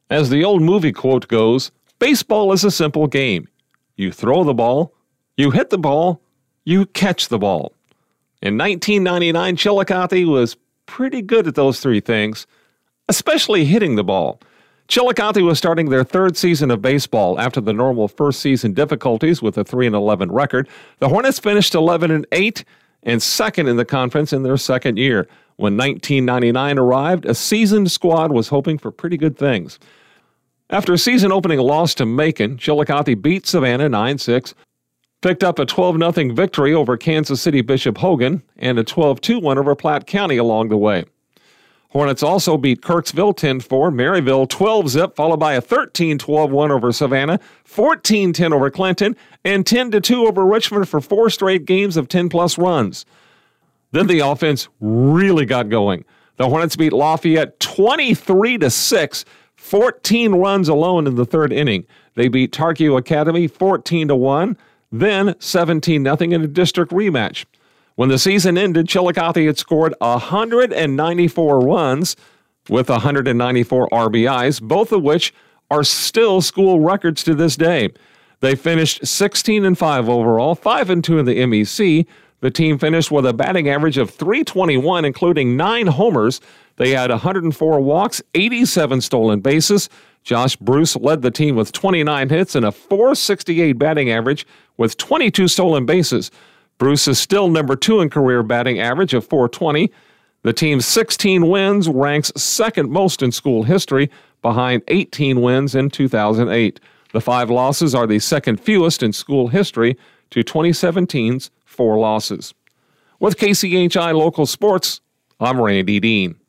As the old movie quote goes, baseball is a simple game. You throw the ball, you hit the ball, you catch the ball. In 1999, Chillicothe was pretty good at those three things, especially hitting the ball. Chillicothe was starting their third season of baseball after the normal first season difficulties with a 3-11 record. The Hornets finished 11-8 and second in the conference in their second year. When 1999 arrived, a seasoned squad was hoping for pretty good things. After a season-opening loss to Macon, Chillicothe beat Savannah 9-6, picked up a 12-0 victory over Kansas City Bishop Hogan, and a 12-2 win over Platte County along the way. Hornets also beat Kirksville 10-4, Maryville 12-zip, followed by a 13-12 win over Savannah, 14-10 over Clinton, and 10-2 over Richmond for 4 straight games of 10-plus runs. Then the offense really got going. The Hornets beat Lafayette 23-6, 14 runs alone in the third inning. They beat Tarkio Academy 14-1, then 17-0 in a district rematch. When the season ended, Chillicothe had scored 194 runs with 194 RBIs, both of which are still school records to this day. They finished 16-5 overall, 5-2 in the MEC. The team finished with a batting average of .321, including 9 homers. They had 104 walks, 87 stolen bases. Josh Bruce led the team with 29 hits and a .468 batting average with 22 stolen bases. Bruce is still number 2 in career batting average of .420. The team's 16 wins ranks second most in school history, behind 18 wins in 2008. The 5 losses are the second fewest in school history to 2017's 4 losses. With KCHI Local Sports, I'm Randy Dean.